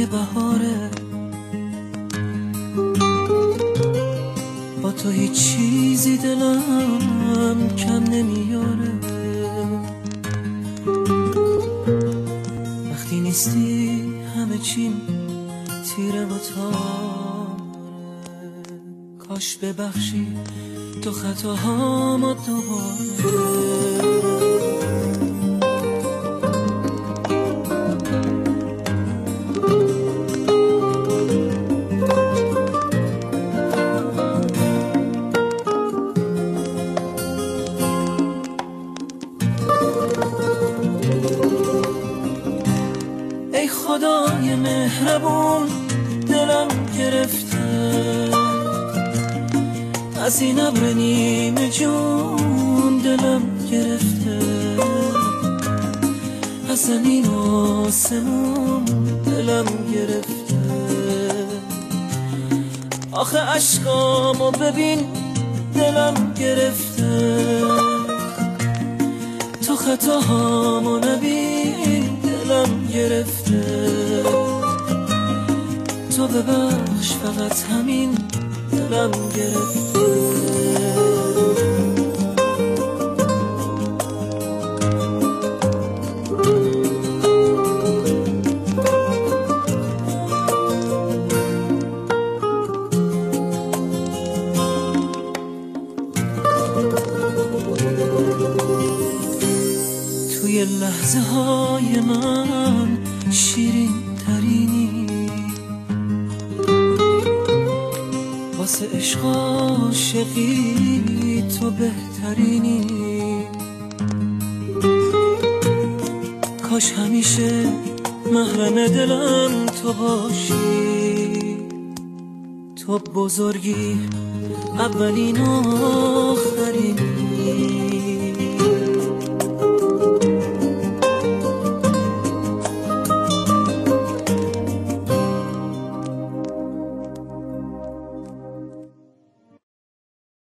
های بهاره، با تو هیچ چیزی دلم کم نمیاره. وقتی نیستی همه چیم تیره و تاره. کاش ببخشی تو خطاهامو دوباره. ای خدای مهربون دلم گرفته از این ابر نیمه جون، دلم گرفته از زمین و آسمون، دلم گرفته. آخه عشقامو ببین دلم گرفته، تو خطاهامو نبین دلم گرفته. تو ببخش فقط همین دلم گرفته. توی لحظه های من شیرین ترینی، واسه عشق عاشقی تو بهترینی. کاش همیشه محرم دلم تو باشی، تو بزرگی اولین و آخرینی.